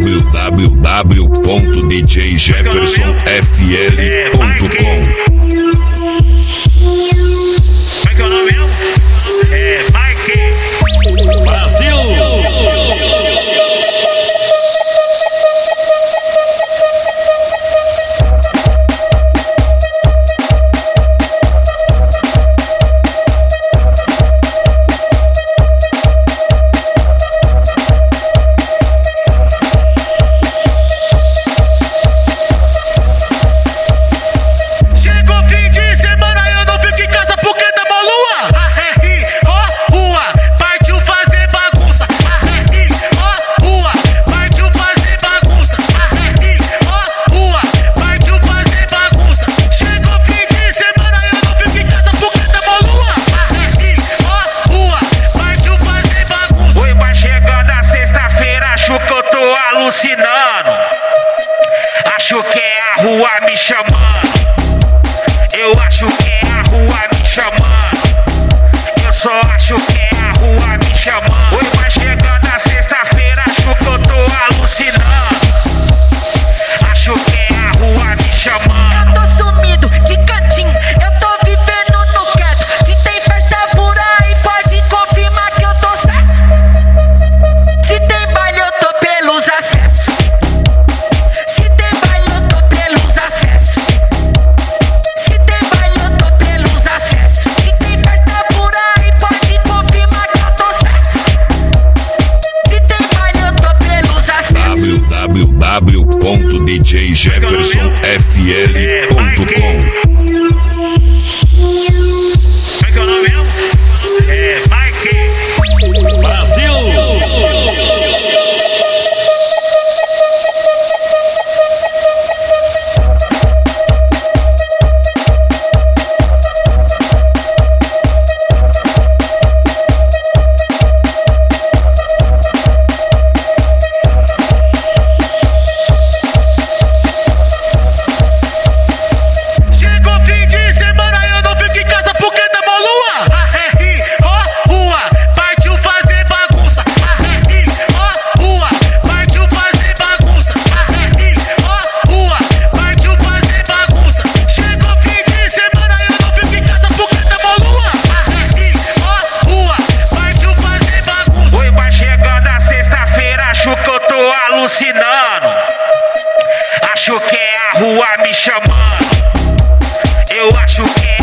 www.djjeffersonfl.com. Como é que é o nome mesmo? Mike Brasil. Alucinando, acho que é a rua me chamando. Eu acho que é a rua me chamando. Eu só acho que é a rua me chamando. Oi, vai chegando a sexta-feira, acho que eu tô alucinando. Acho que é a rua me chamando. Eu tô sumido de cantinho, eu tô vivendo no quieto. Se tem festa por aí, pode confirmar que eu tô certo. Se tem baile, eu tô pelos acessos. Se tem baile, eu tô pelos acessos. Se tem baile, eu tô pelos acessos. Se tem festa por aí, pode confirmar que eu tô certo. Se tem baile, eu tô pelos acessos. www.djjeffersonfl.com. Como é que é o nome mesmo? Mike Brasil. Alucinando, acho que é a rua me chamando. Eu acho que é